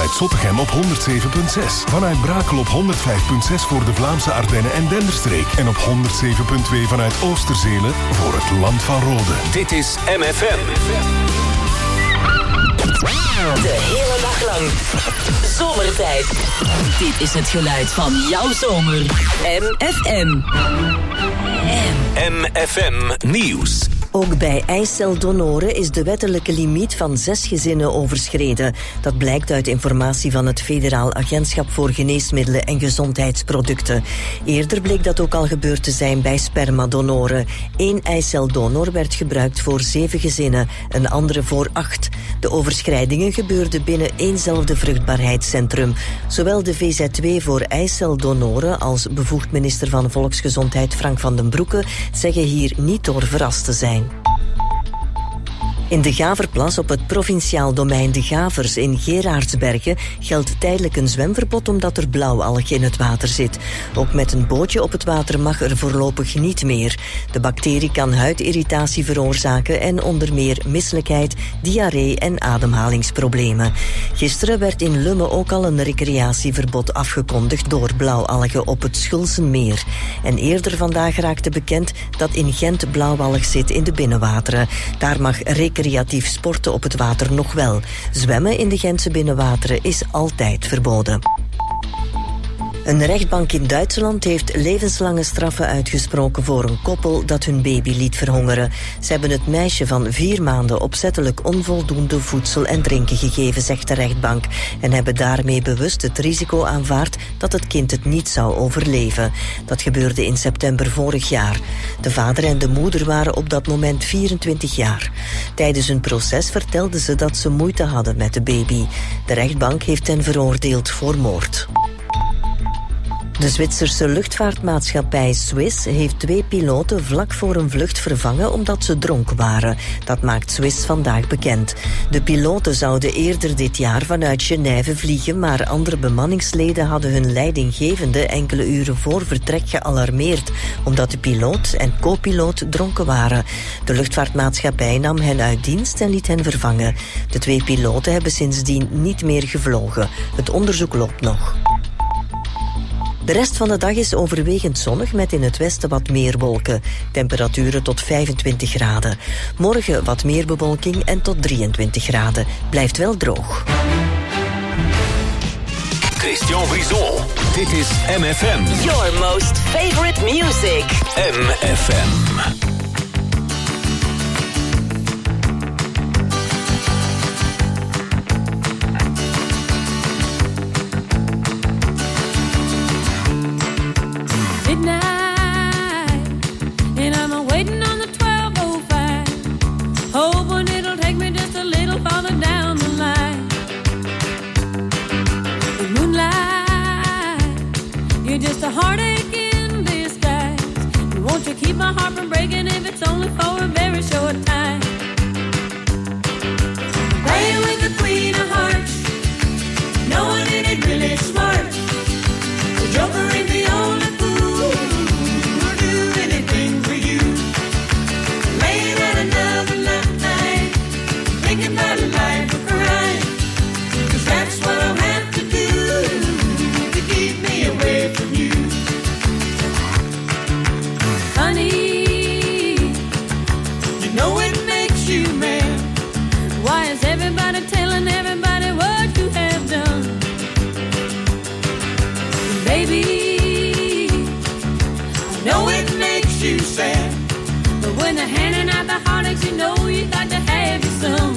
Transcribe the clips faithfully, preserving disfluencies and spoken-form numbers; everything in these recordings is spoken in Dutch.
vanuit Zottegem op honderd zeven komma zes. Vanuit Brakel op honderd vijf komma zes voor de Vlaamse Ardennen en Denderstreek. En op honderd zeven komma twee vanuit Oosterzelen voor het Land van Rode. Dit is M F M. De hele dag lang. Zomertijd. Dit is het geluid van jouw zomer. M F M. M F M Nieuws. Ook bij eiceldonoren is de wettelijke limiet van zes gezinnen overschreden. Dat blijkt uit informatie van het Federaal Agentschap voor Geneesmiddelen en Gezondheidsproducten. Eerder bleek dat ook al gebeurd te zijn bij spermadonoren. Eén eiceldonor werd gebruikt voor zeven gezinnen, een andere voor acht. De overschrijdingen gebeurden binnen éénzelfde vruchtbaarheidscentrum. Zowel de V Z W voor eiceldonoren als bevoegd minister van Volksgezondheid Frank van den Broeke zeggen hier niet door verrast te zijn. In de Gaverplas op het provinciaal domein De Gavers in Geraardsbergen geldt tijdelijk een zwemverbod omdat er blauwalg in het water zit. Ook met een bootje op het water mag er voorlopig niet meer. De bacterie kan huidirritatie veroorzaken en onder meer misselijkheid, diarree en ademhalingsproblemen. Gisteren werd in Lummen ook al een recreatieverbod afgekondigd door blauwalgen op het Schulzenmeer. En eerder vandaag raakte bekend dat in Gent blauwalg zit in de binnenwateren. Daar mag recreatie Recreatief sporten op het water nog wel. Zwemmen in de Gentse binnenwateren is altijd verboden. Een rechtbank in Duitsland heeft levenslange straffen uitgesproken voor een koppel dat hun baby liet verhongeren. Ze hebben het meisje van vier maanden opzettelijk onvoldoende voedsel en drinken gegeven, zegt de rechtbank, en hebben daarmee bewust het risico aanvaard dat het kind het niet zou overleven. Dat gebeurde in september vorig jaar. De vader en de moeder waren op dat moment vierentwintig jaar. Tijdens hun proces vertelden ze dat ze moeite hadden met de baby. De rechtbank heeft hen veroordeeld voor moord. De Zwitserse luchtvaartmaatschappij Swiss heeft twee piloten vlak voor een vlucht vervangen omdat ze dronken waren. Dat maakt Swiss vandaag bekend. De piloten zouden eerder dit jaar vanuit Genève vliegen, maar andere bemanningsleden hadden hun leidinggevende enkele uren voor vertrek gealarmeerd, omdat de piloot en co-piloot dronken waren. De luchtvaartmaatschappij nam hen uit dienst en liet hen vervangen. De twee piloten hebben sindsdien niet meer gevlogen. Het onderzoek loopt nog. De rest van de dag is overwegend zonnig met in het westen wat meer wolken. Temperaturen tot vijfentwintig graden. Morgen wat meer bewolking en tot drieëntwintig graden. Blijft wel droog. Christian Brison. Dit is M F M. Your most favorite music. M F M. A heartache in disguise. You want to keep my heart from breaking if it's only for a very short time. Playing with the queen of hearts, no one in it really smart. The joker ain't the only fool who'll do anything for you. Laying at another love night, thinking about a life of crime. 'Cause that's what I'll have to do to keep me away from you. Honey, you know it makes you mad. Why is everybody telling everybody what you have done? Baby, I know it makes you sad. But when they're handing out the heartaches, you know you got to have your some.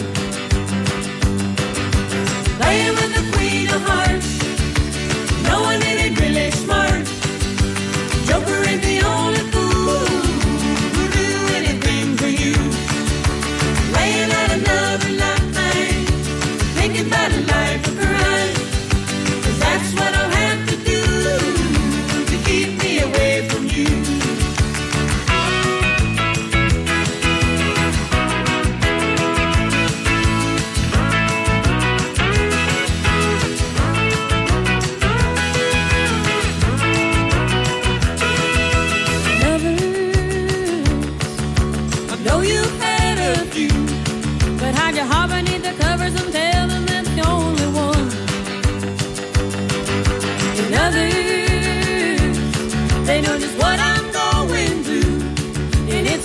Playing with the queen of hearts, no one in it really smart. Joker ain't the only fool who'll do anything for you. Laying out another love night, thinking about a life of crime. 'Cause that's what I'll have to do to keep me away from you.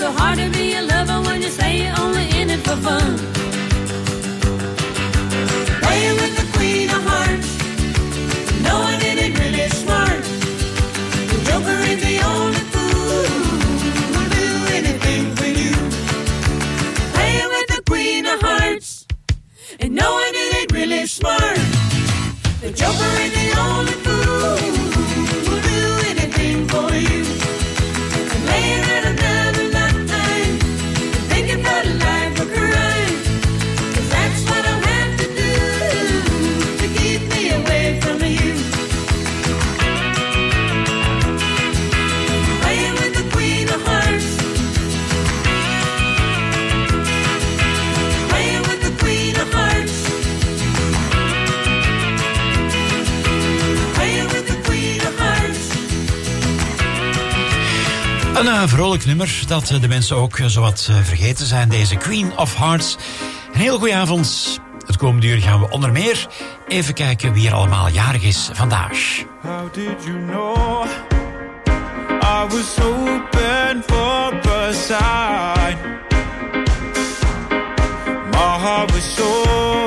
so hard to be a lover when you say you're only in it for fun. Playing with the queen of hearts, knowing it ain't really smart. The joker ain't the only fool who'll do anything for you. Playing with the queen of hearts, and knowing it ain't really smart. The joker ain't the only fool who'll do anything for you. And laying out a dime in my time, and thinking about a life of crime. 'Cause that's what I'll have to do to keep me away from you. Playing with the queen of hearts, playing with the queen of hearts, playing with the queen of hearts. Een uh, vrolijk nummer dat uh, de mensen ook uh, zowat uh, vergeten zijn. Deze Queen of Hearts. Een heel goeie avond. Het komende uur gaan we onder meer even kijken wie er allemaal jarig is vandaag. How did you know I was hoping for a sign? My heart was so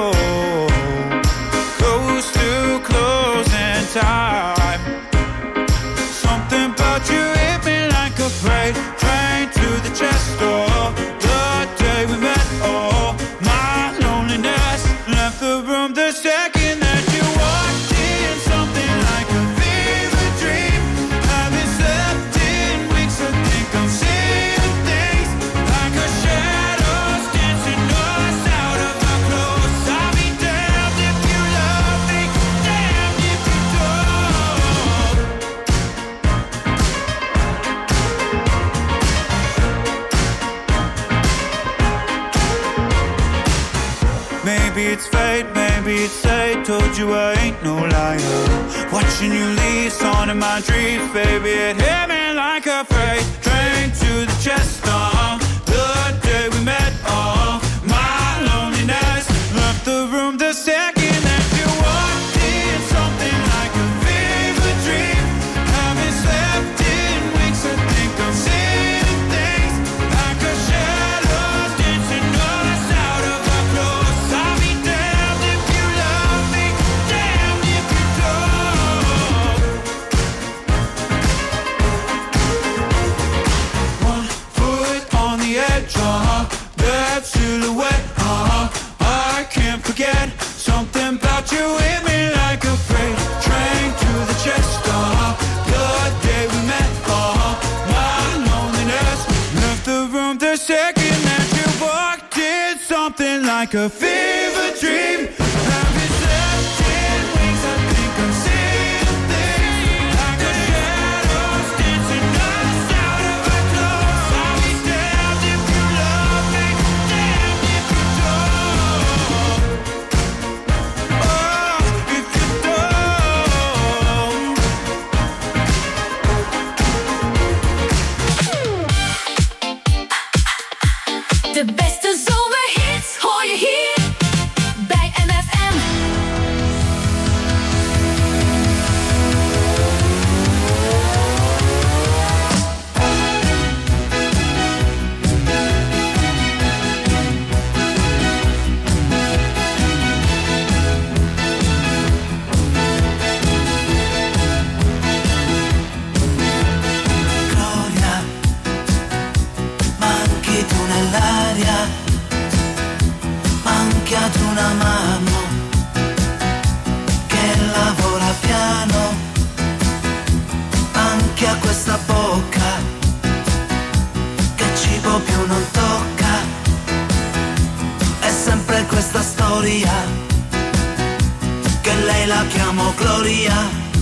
close to closing time. Something about you hit me like a freight train to the chest door. The day we met, oh, my loneliness left the room the second that you walked in. Something like a fever dream. Haven't slept in weeks, I think I'm seeing things like a shadows dancing us out of our clothes. I'll be damned if you love me, damned if you don't. Maybe it's fate, maybe it's fate. Told you I ain't no liar. Watching you leave, on in my dreams, baby, it hit me like a freight train to the chest. Uh, the day we met, uh, my loneliness left the room the second that you walked in. Something like a fever dream. Haven't slept in weeks, I think I'm seeing things like a shadows dancing us out of our clothes. I'll be damned if you love me, damned if you don't. One foot on the edge, uh-huh, that silhouette, uh-huh, I can't forget. Something about you hit me like a freight train to the chest, uh-huh, the day we met, uh-huh, my loneliness left the room the second that you walked in. Something like a fever dream. Haven't slept in weeks, I think I'm seeing things like a shadows dancing us out of our clothes. I'll be damned if you love me, damned if you don't. Oh, if you don't. De beste zomerhits hoor je hier bij M F M. Gloria, manchi tu nell'aria, manchi ad una mano che lavora piano, anche a questa bocca che cibo più non tocca. È sempre questa storia che lei la chiamo Gloria.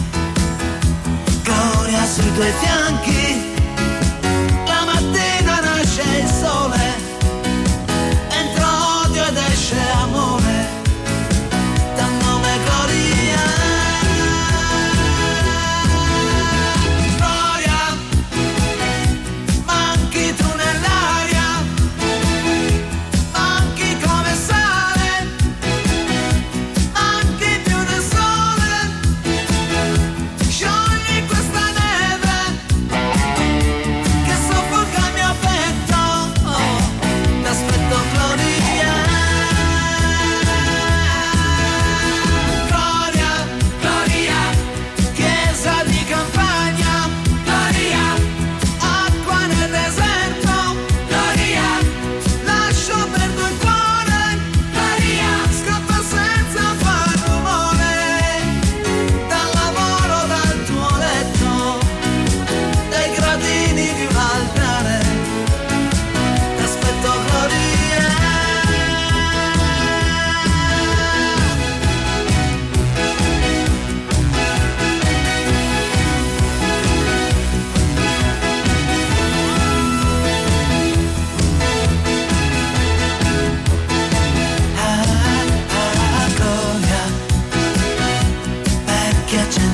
Gloria sui tuoi fianchi, la mattina nasce il sole, entra odio ed esce amore, dal nome Gloria. Gloria, manchi tu nell'aria, manchi come sale, manchi più del sole, sciogli questa neve.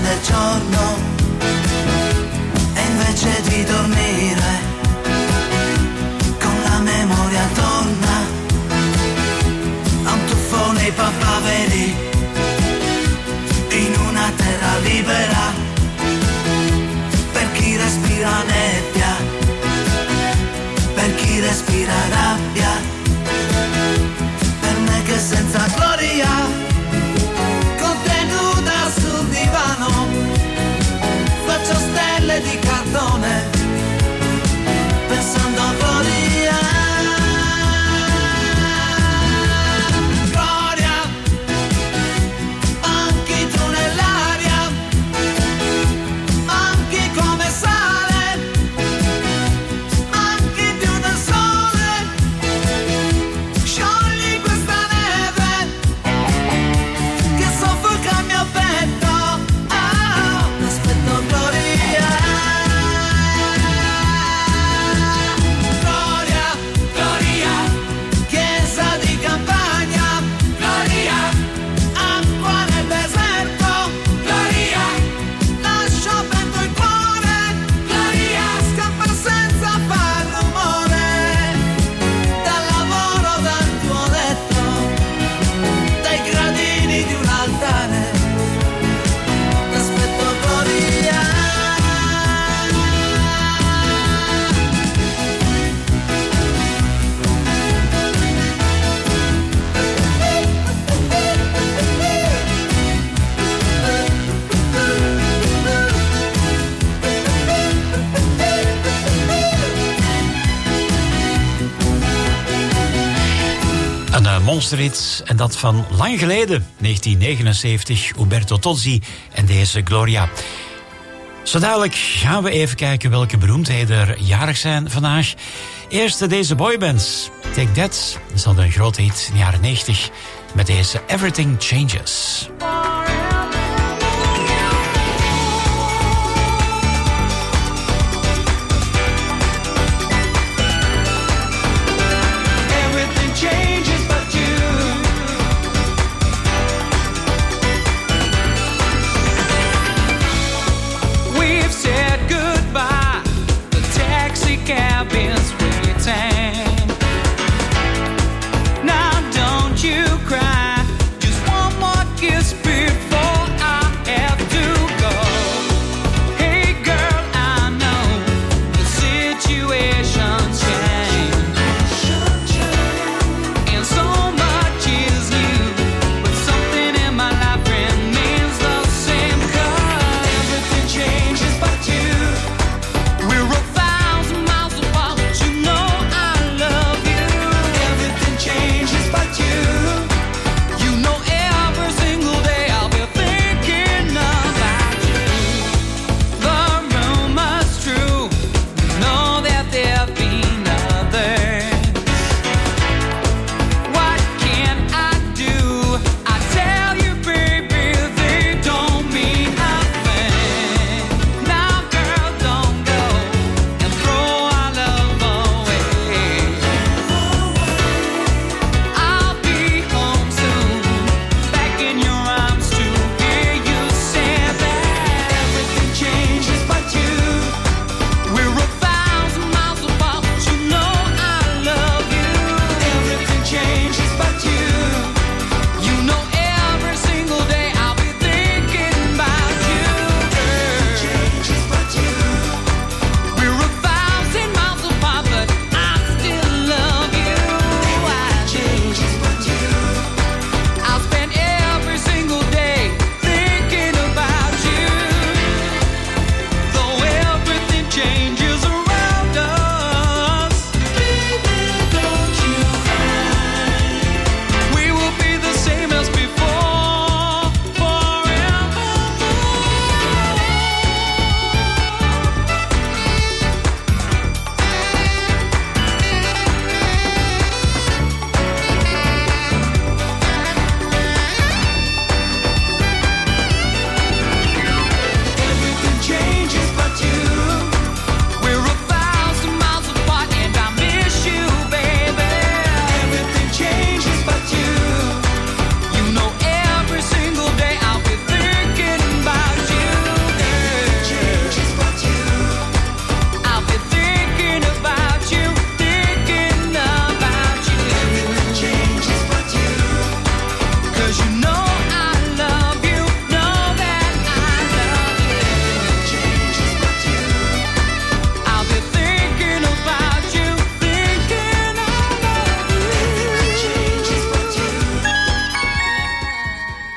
del giorno e invece di dormire con la memoria torna a un tuffo nei papaveri in una terra libera per chi respira nebbia, per chi respira rabbia, per me che senza gloria contenuta sul divano faccio stelle di cartone pensando a gloria. Gloria, manchi tu nell'aria, manchi come sale, manchi più del sole, sciogli questa neve che soffoca il mio petto. Ah, aspetto gloria. Gloria, gloria, chiesa di campagna, gloria, acqua nel deserto, gloria, lascio aperto il cuore, gloria, scappa senza far rumore, dal lavoro, dal tuo letto, dai gradini di un altare, aspetto gloria. Een uh, monsterhit, en dat van lang geleden, negentien negenenzeventig, Umberto Tozzi en deze Gloria. Zo dadelijk gaan we even kijken welke beroemdheden er jarig zijn vandaag. Eerst deze boybands. Take That, dat is al een grote hit in de jaren negentig met deze Everything Changes. Everything changes but you. We've said goodbye. The taxi cabin's waiting. Now don't you cry. Just one more kiss, baby.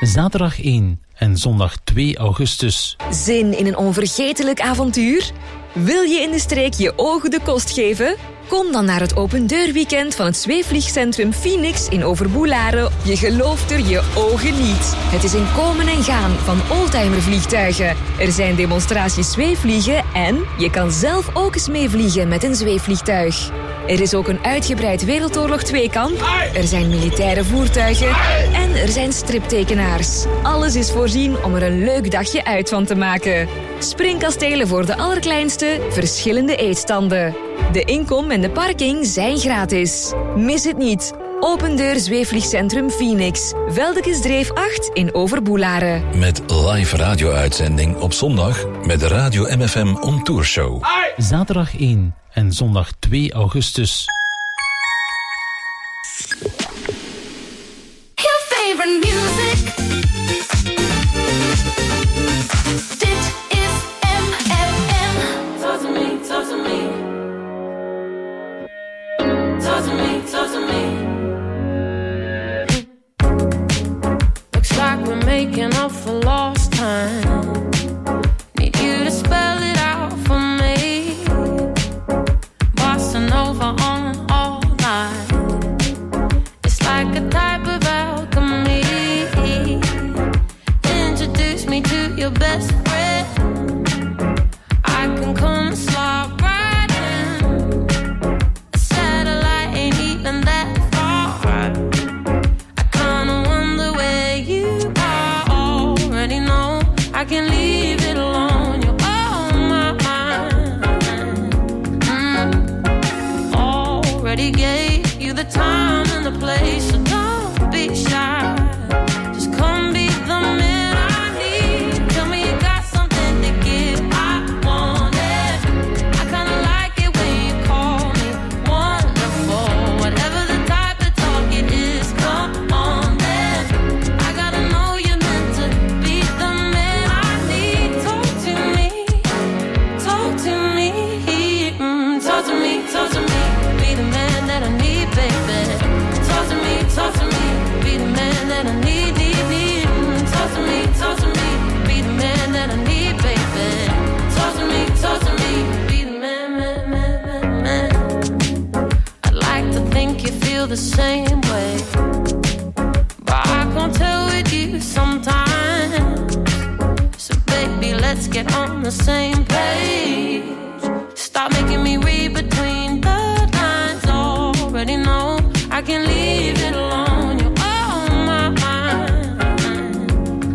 Zaterdag één en zondag twee augustus. Zin in een onvergetelijk avontuur? Wil je in de streek je ogen de kost geven? Kom dan naar het opendeurweekend van het zweefvliegcentrum Phoenix in Overboelaren. Je gelooft er je ogen niet. Het is een komen en gaan van oldtimervliegtuigen. Er zijn demonstraties zweefvliegen en je kan zelf ook eens meevliegen met een zweefvliegtuig. Er is ook een uitgebreid Wereldoorlog twee-kamp. Er zijn militaire voertuigen. En er zijn striptekenaars. Alles is voorzien om er een leuk dagje uit van te maken. Springkastelen voor de allerkleinste, verschillende eetstanden. De inkom en de parking zijn gratis. Mis het niet. Opendeur Zweefvliegcentrum Phoenix. Veldekesdreef acht in Overboelaren. Met live radio-uitzending op zondag met de Radio M F M On Tour Show. Zaterdag één en zondag twee augustus. Your favorite music. Dit is M F M. Talk to me, talk to me. Talk to me, talk to me. Looks like we're making up for lost time. Need you to spell it out for me. Bossa Nova on all night. It's like a type of alchemy. Introduce me to your best friend. I can come and slide right in. A satellite ain't even that far. I kinda wonder where you are. Already know I can leave it alone. You're on my mind. Mm. Already gave you the time and the place, so don't be shy. Just come be the man I need. Tell me you got something to give. I want it. I kinda like it when you call me wonderful. Whatever the type of talk it is, come on then. I gotta know you're meant to be the man I need. Talk to me, talk to me, mm, talk to me, talk to me. Be the man that I need, baby. Talk to me, talk to me. Be the man that I need, need, need. Mm, talk to me, talk to me. Be the man that I need, baby. Talk to me, talk to me. Be the man, man, man, man, man. I'd like to think you feel the same way, but I can't tell with you sometimes. So baby, let's get on the same page. Stop making me read between the lines. Already know I can leave it alone. You're on my mind.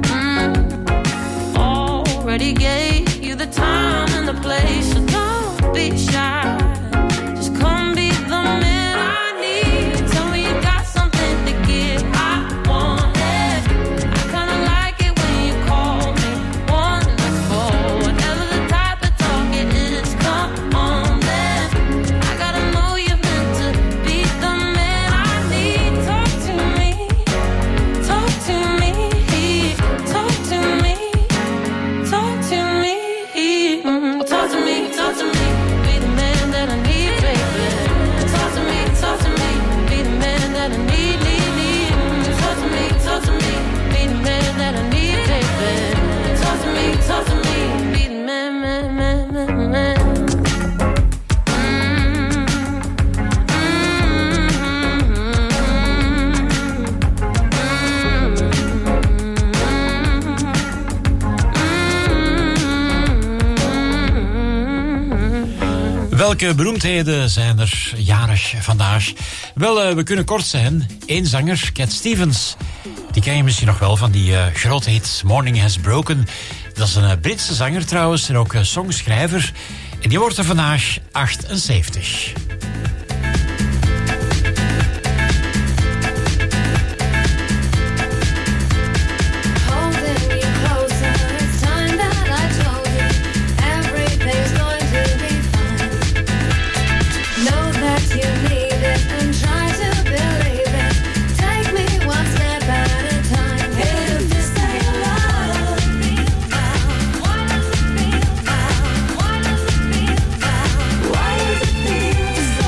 Mm. Already gave you the time and the place, so don't be shy. Just come be the man I need. Tell me you got something to give. I want it. I kinda like it when you call me wonderful. Whatever the type of talk it is, come on then. I gotta know you're meant to be the man I need. Talk to me, talk to me, talk to me, talk to me, mm, talk to me, talk to me. Be the man that I need, baby. Talk to me, talk to me. Be the man that I need, need, need. Mm, talk to me, talk to me. Be the man that I need, baby. Talk to me, talk to me. Be the man, man, man, man, man. Welke beroemdheden zijn er jarig vandaag? Wel, uh, we kunnen kort zijn. Eén zanger, Cat Stevens. Die ken je misschien nog wel van die uh, grote hit Morning Has Broken. Dat is een uh, Britse zanger trouwens en ook uh, songschrijver. En die wordt er vandaag achtenzeventig. Why does it feel so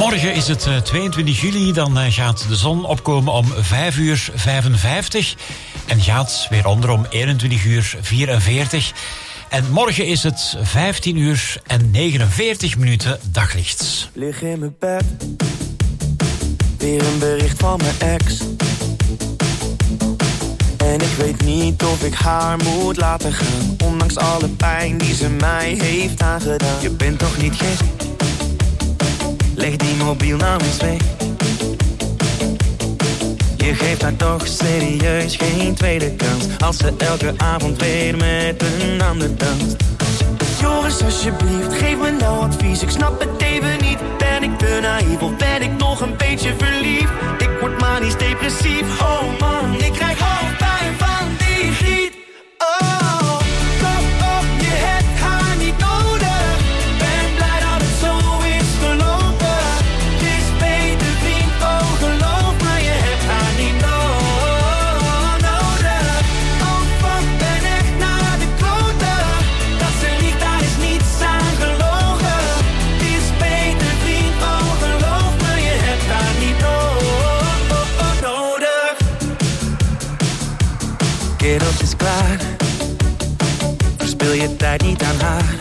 Morgen is het tweeëntwintig juli, dan gaat de zon opkomen om vijf uur vijfenvijftig en gaat weer onder om eenentwintig uur vierenveertig. En morgen is het vijftien uur en negenenveertig minuten daglicht. Lig in mijn bed, weer een bericht van mijn ex. En ik weet niet of ik haar moet laten gaan, ondanks alle pijn die ze mij heeft aangedaan. Je bent toch niet gek? Leg die mobiel nou eens weg. Je geeft haar toch serieus geen tweede kans, als ze elke avond weer met een ander danst. Joris, alsjeblieft, geef me nou advies. Ik snap het even niet. Ben ik te naïef of ben ik nog een beetje verliefd? Ik word manisch depressief. Oh man, ik krijg hoofdpijn van die giet. Oh, kom op, je hebt haar niet nodig. Ben blij dat het zo is gelopen. Het is beter vriend, oh geloof me, je hebt haar niet no- nodig. Oh fuck, ben echt naar de kloten. Dat ze liegt, daar is niets aan gelogen. Het is beter vriend, oh geloof me, je hebt haar niet no- nodig. Kerels is klaar, verspil je tijd niet aan haar.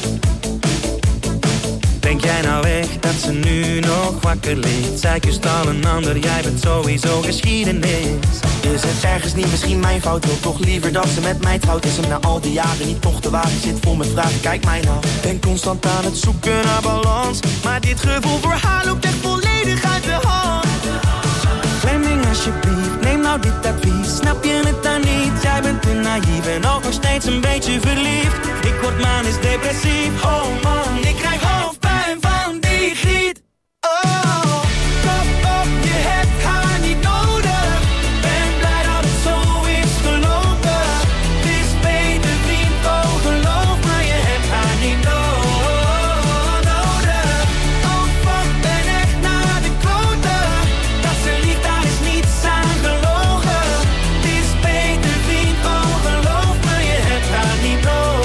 Denk jij nou echt dat ze nu nog wakker ligt? Zij kust al een ander, jij bent sowieso geschiedenis. Is het ergens niet misschien mijn fout? Wil toch liever dat ze met mij trouwt? Is hem na al die jaren niet toch te wagen? Zit vol met vragen, kijk mij nou. Ben constant aan het zoeken naar balans, maar dit gevoel voor haar loopt echt volledig uit de hand. Fleming, alsjeblieft, neem nou dit advies. Snap je het dan niet? Jij bent te naïef en ook nog steeds een beetje verliefd. Ik word manisch depressief. Oh man, ik krijg hoofdpijn van die giet. Oh, kom op, je hebt haar niet nodig. Ben blij dat het zo is gelopen. Het is beter vriend, oh geloof me, je hebt haar niet no- nodig. Oh fuck, ben echt naar de kloten. Dat ze liegt, daar is niets aan gelogen. Het is beter vriend, oh geloof me, je hebt haar niet no-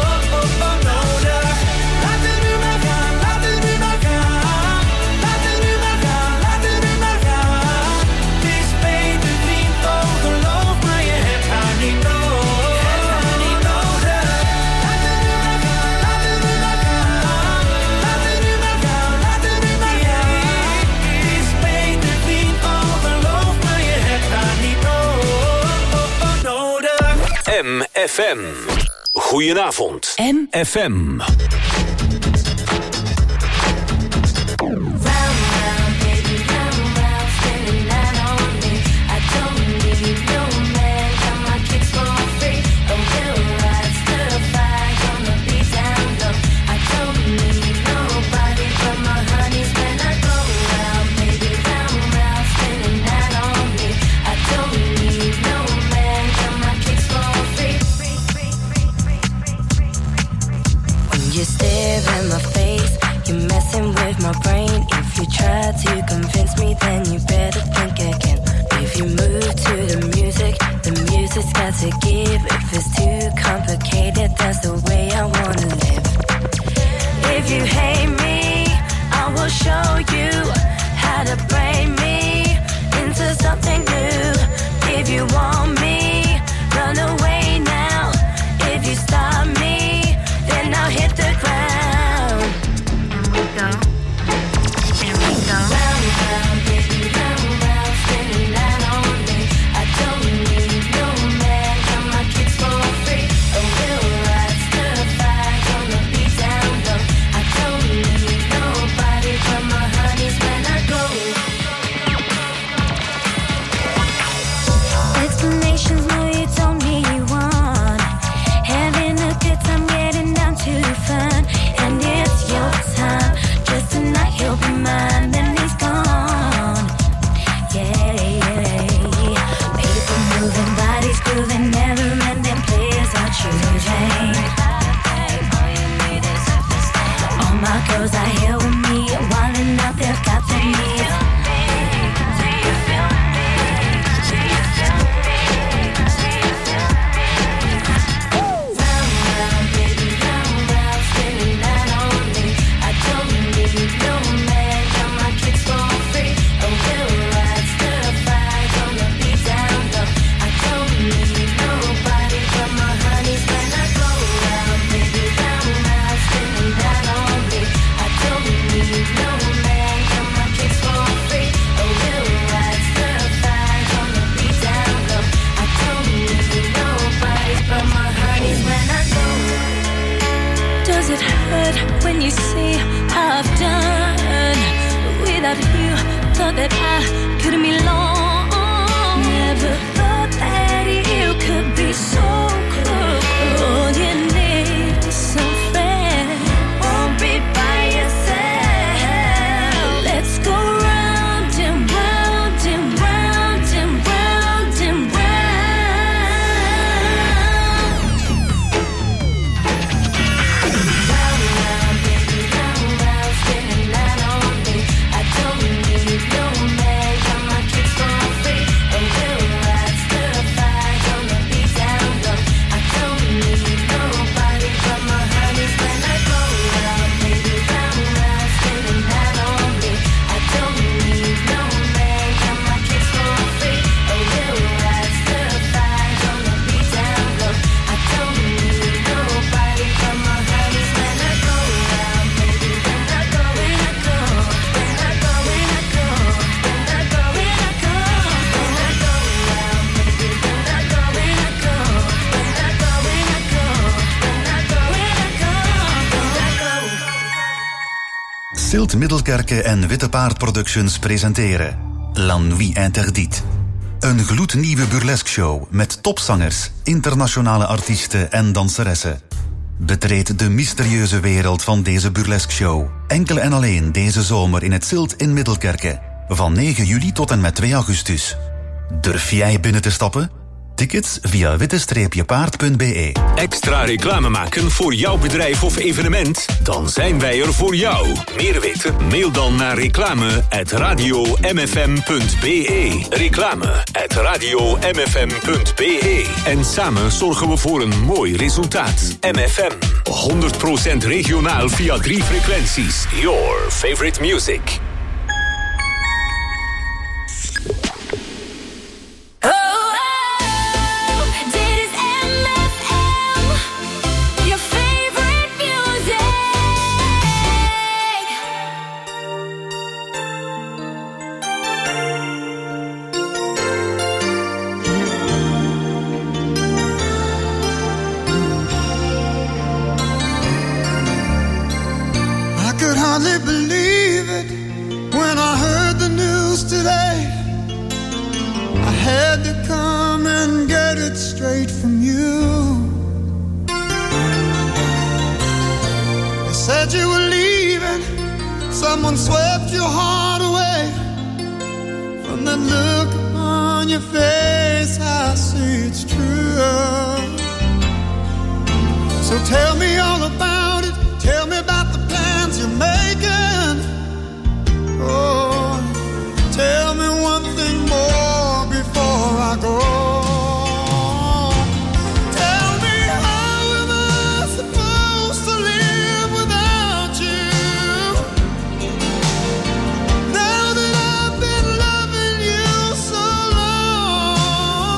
nodig. Laat het nu maar gaan, laat het nu maar gaan. Laat het nu maar gaan, laat het nu maar gaan. Het is beter vriend, oh geloof me, je hebt haar niet no- niet nodig. Laat het nu maar gaan, laat het nu maar gaan. Laat het nu maar gaan, laat het nu maar gaan. Het is beter vriend, oh geloof me, je hebt haar niet no- nodig. M F M. Goedenavond. M F M. You stare thought that I could belong. Never thought that you could be so cruel. All you need is some friend. Won't be by yourself. Let's go round and round and round and round and round. Round, round, baby, round, round, spinning that on me. I don't need no man, got my kicks for free. And we'll ride certified on the beat down low. I don't need nobody but my honeys when I go round, baby, round, round, spinning that on me. I don't need no man, got my kicks for free. And we'll ride certified on the beat down low. I don't need nobody but my honeys when I go round, baby, when I go, when I go, when I go, when I go, when I go, when I go, when I go round, baby, when I go, when I go, when I go, when I go, when I go, when I go, when I go. Silt Middelkerke en Witte Paard Productions presenteren La Nuit Interdite. Een gloednieuwe burlesque show met topzangers, internationale artiesten en danseressen. Betreed de mysterieuze wereld van deze burlesque show. Enkel en alleen deze zomer in het Silt in Middelkerke. Van negen juli tot en met twee augustus. Durf jij binnen te stappen? Tickets via witte paard punt b e. Extra reclame maken voor jouw bedrijf of evenement? Dan zijn wij er voor jou. Meer weten? Mail dan naar reclame at radio m f m punt b e. Reclame at radio m f m punt b e. En samen zorgen we voor een mooi resultaat. M F M, honderd procent regionaal via drie frequenties. Your favorite music. I could hardly believe it when I heard the news today. I had to come and get it straight from you. They said you were leaving, someone swept your heart away. From that look on your face, I see it's true. So tell me all about it, tell me about the plans you're making. Oh, tell me one thing more before I go. Tell me, how am I supposed to live without you? Now that I've been loving you so long,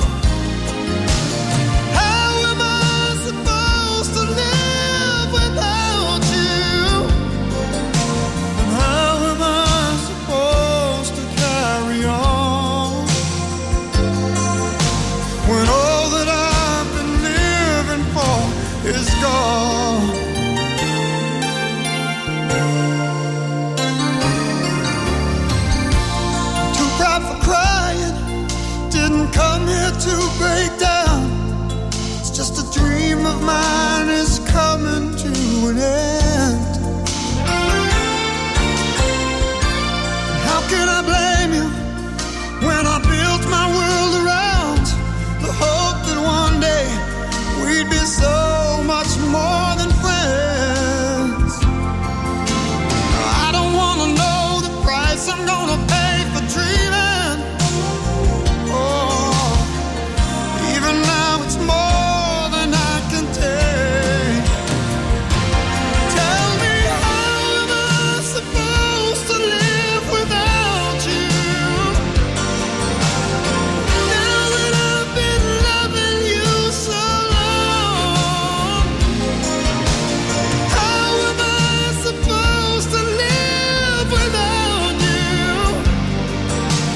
how am I supposed to live without you? And how am I supposed to carry on when all that I've been living for is gone? Too proud for crying, didn't come here to break down. It's just a dream of mine is coming to an end. How can I blame you when I built my world around the hope that one day we'd be so much more than friends? I don't wanna know the price I'm gonna pay for dreaming. Oh, even now it's more than I can take. Tell me, how am I supposed to live without you? Now that I've been loving you so long, how am I supposed to live without you?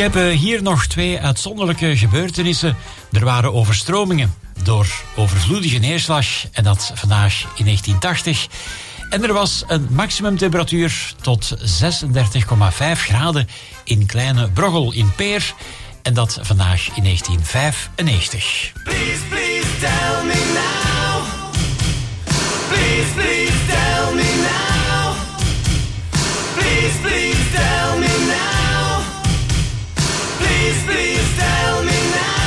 heb uh, hier nog twee uitzonderlijke gebeurtenissen. Er waren overstromingen door overvloedige neerslag en dat vandaag in negentien tachtig. En er was een maximumtemperatuur tot zesendertig komma vijf graden in Kleine Broggel in Peer. En dat vandaag in negentien vijfennegentig. Please, please tell me now. Please, please tell me now. Please, please tell me now. Please, please tell me now.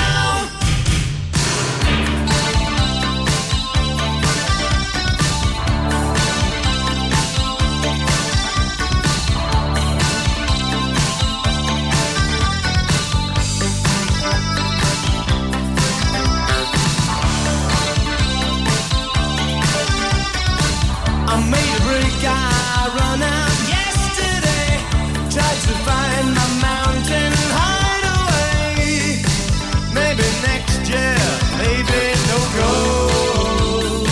I made a break, I run out yesterday. Tried to find my mountain hideaway. Maybe next year, maybe no go.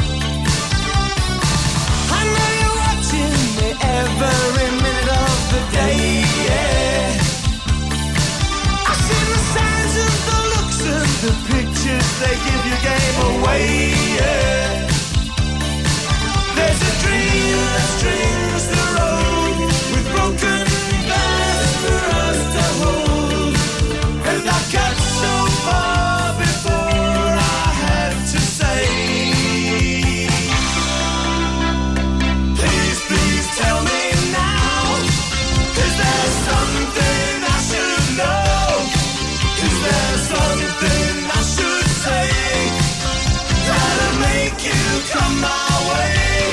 I know you're watching me every minute of the day, yeah. I see the signs and the looks and the pictures they give you gave away, yeah. There's a dream that strings the road with broken glass for us to hold. And I got so far before I had to say, please, please tell me now. Is there something I should know? Is there something I should say that'll make you come my way?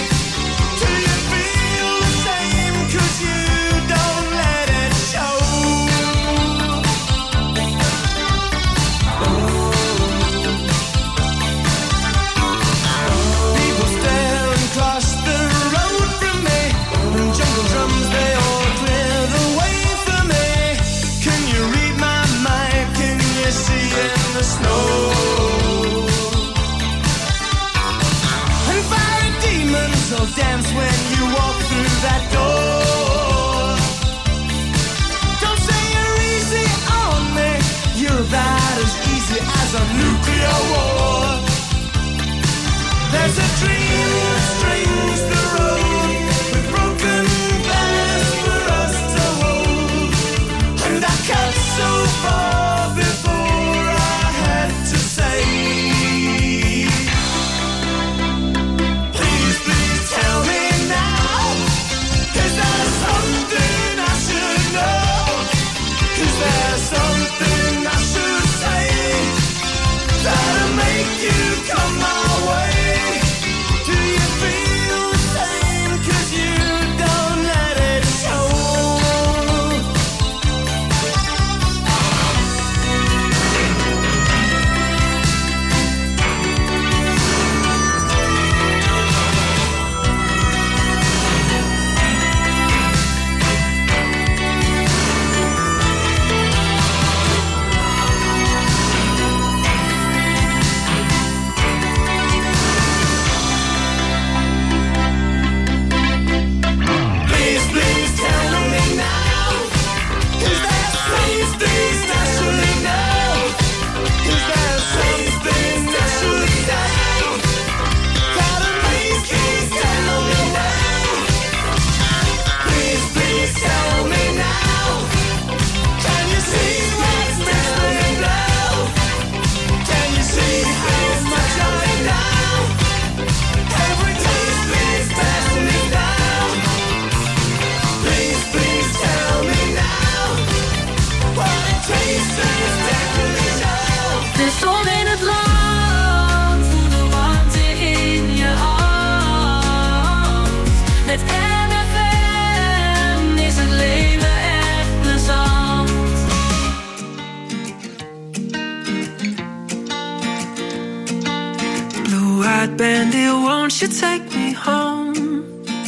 Dance when you walk through that door. Don't say you're easy on me. You're about as easy as a nuclear war. There's a dream that strings the road with broken glass for us to hold. And I cut so far before I had to say, tell me now, is there something I should know? Is there something I should say that'll make you come my way? Do you feel the same? 'Cause you don't let it show. Bandit, won't you take me home?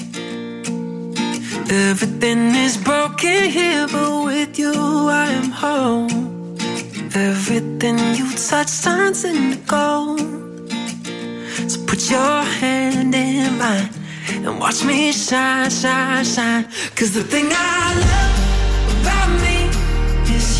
Everything is broken here, but with you I am home. Everything you touch turns into gold. So put your hand in mine and watch me shine, shine, shine. 'Cause the thing I love about me is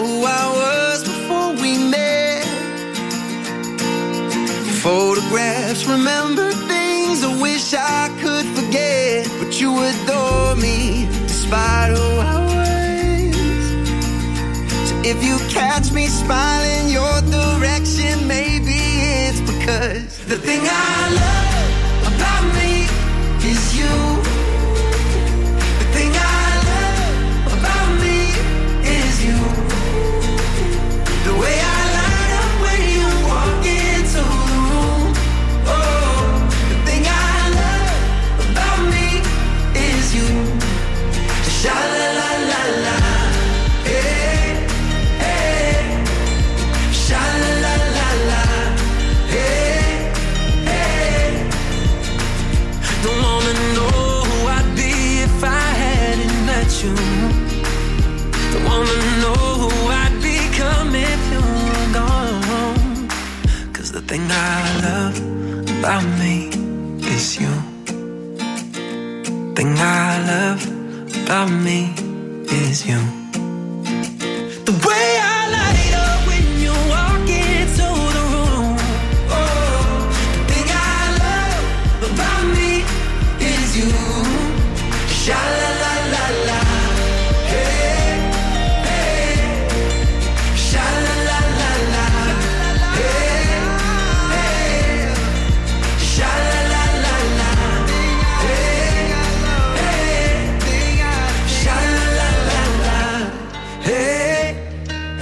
who I was before we met. Photographs, remember things I wish I could forget. But you adore me despite who I was. So if you catch me smiling your direction, maybe it's because the thing I love about me is you. The thing I love about me is you. The way I light up when you walk into the room. Oh, the thing I love about me is you. Sha la la la la, hey, hey. Sha la la la la, hey, hey. Don't wanna know who I'd be if I hadn't met you. Don't wanna know who I'd become if you were gone. 'Cause the thing I love about me is you. Thing I love about me is you. The way I light up when you walk into the room. Oh, the thing I love about me is you. Sha la la la la, hey, hey. Sha la la la la, hey, hey. Sha la la la la, hey, hey. Sha la la la la, hey,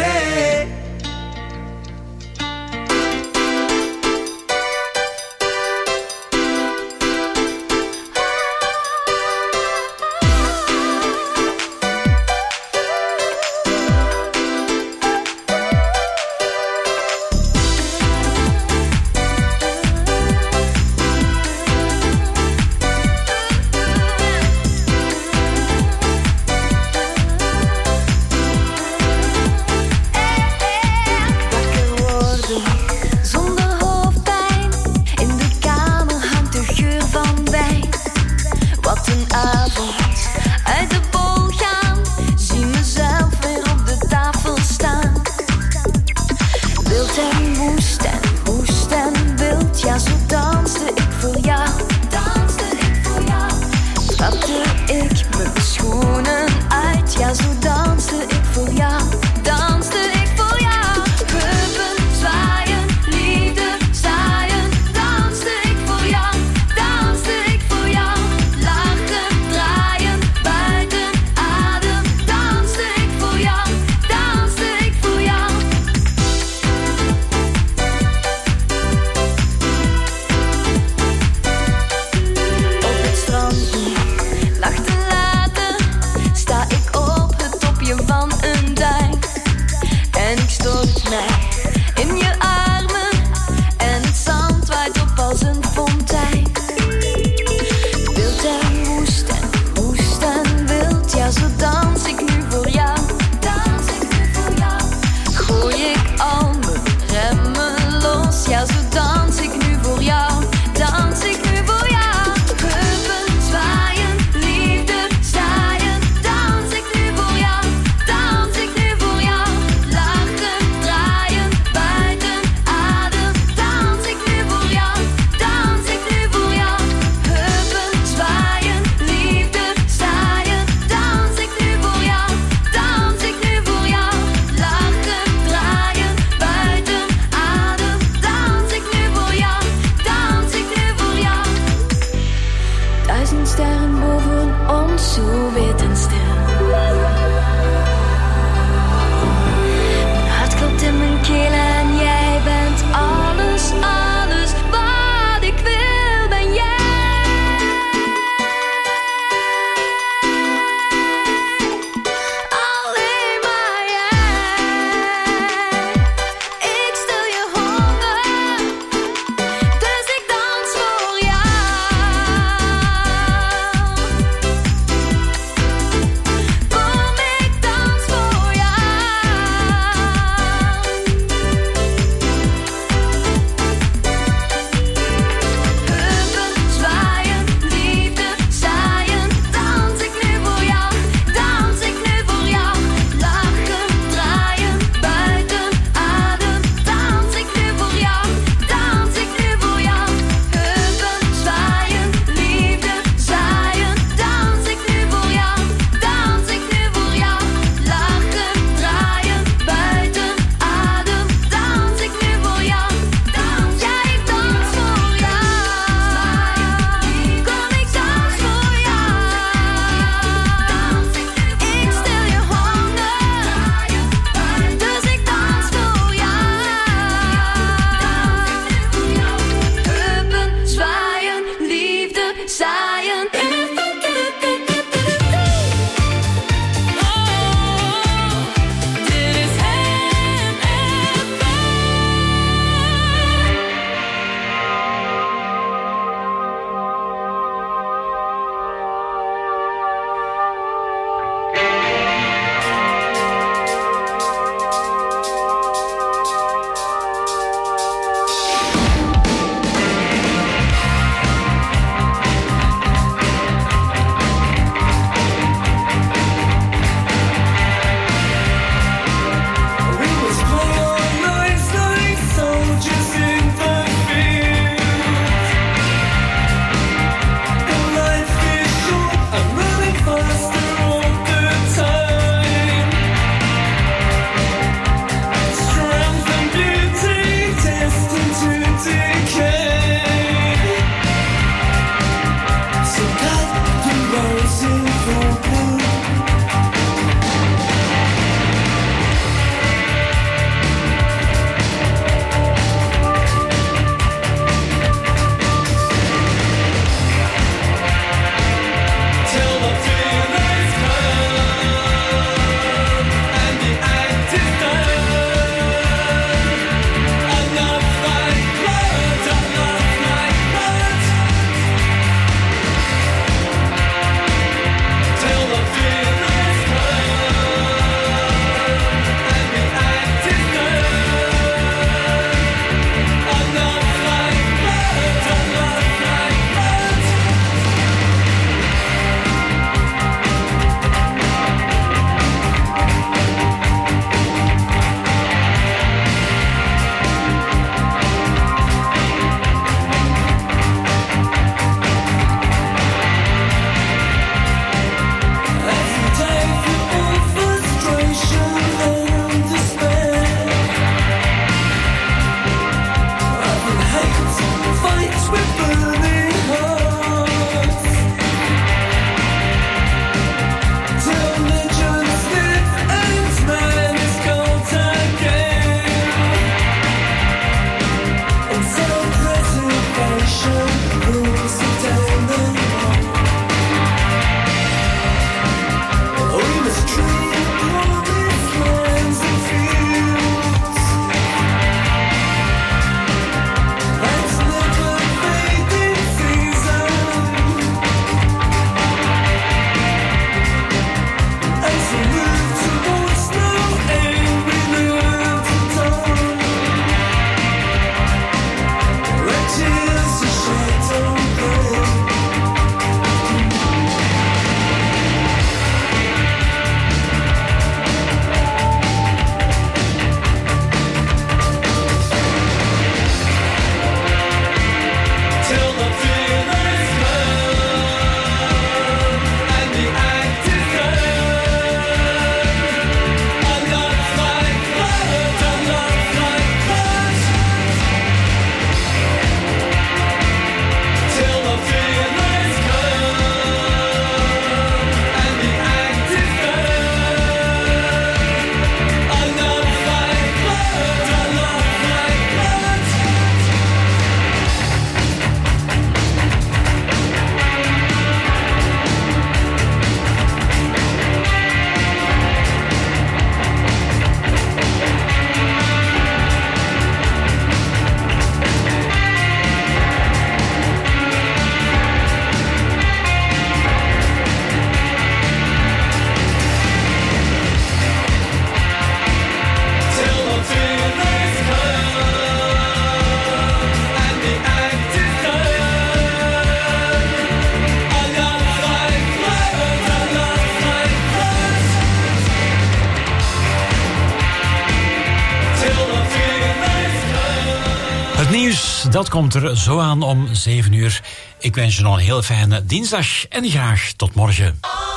dat komt er zo aan om zeven uur. Ik wens je nog een heel fijne dinsdag en graag tot morgen.